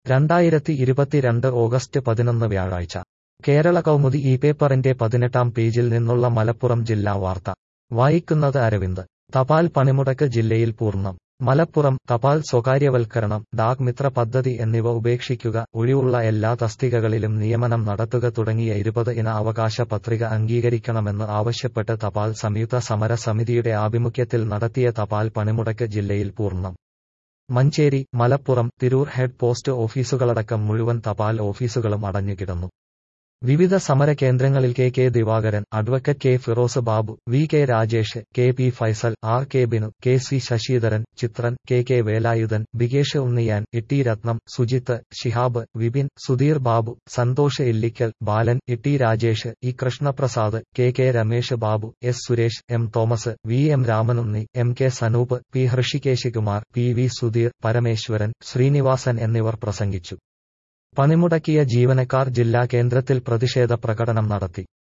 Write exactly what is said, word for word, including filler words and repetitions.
രണ്ടായിരത്തി ഇരുപത്തിരണ്ട് ഓഗസ്റ്റ് പതിനൊന്ന് വ്യാഴാഴ്ച കേരള കൗമുദി ഈ പേപ്പറിന്റെ പതിനെട്ടാം പേജിൽ നിന്നുള്ള മലപ്പുറം ജില്ലാ വാർത്ത വായിക്കുന്നത് അരവിന്ദ്. തപാൽ പണിമുടക്ക് ജില്ലയിൽ പൂർണ്ണം. മലപ്പുറം. തപാൽ സ്വകാര്യവൽക്കരണം, ഡാക് മിത്ര പദ്ധതി എന്നിവ ഉപേക്ഷിക്കുക, ഒഴിവുള്ള എല്ലാ തസ്തികകളിലും നിയമനം നടത്തുക തുടങ്ങിയ ഇരുപത് ഇന അവകാശ പത്രിക അംഗീകരിക്കണമെന്ന് ആവശ്യപ്പെട്ട് തപാൽ സംയുക്ത സമര സമിതിയുടെ ആഭിമുഖ്യത്തിൽ നടത്തിയ തപാൽ പണിമുടക്ക് ജില്ലയിൽ പൂർണ്ണം. മഞ്ചേരി, മലപ്പുറം, തിരൂർ ഹെഡ് പോസ്റ്റ് ഓഫീസുകളടക്കം മുഴുവൻ തപാൽ ഓഫീസുകളും അടഞ്ഞുകിടന്നു. വിവിധ സമര കേന്ദ്രങ്ങളിൽ K K Divakaran, advocate K Firoz Babu, V K Rajesh, K P Faisal, R K Binu, K C Sasidharan, Chithran, K K Velayudhan, Bikesh Unniyan, Itty Ratnam, Sujith, Shihab, Vipin, Sudheer Babu, Santhosh Illikkal, Balan, Itty Rajesh, E Krishnaprasad, K K Ramesh Babu, S Suresh, M Thomas, V M Ramanunni, M K Sanoop, P Hrishikesh Kumar, P V Sudheer, Parameswaran, Srinivasan എന്നിവർ പ്രസംഗിച്ചു. പണിമുടക്കിയ ജീവനക്കാർ ജില്ലാ കേന്ദ്രത്തിൽ പ്രതിഷേധ പ്രകടനം നടത്തി.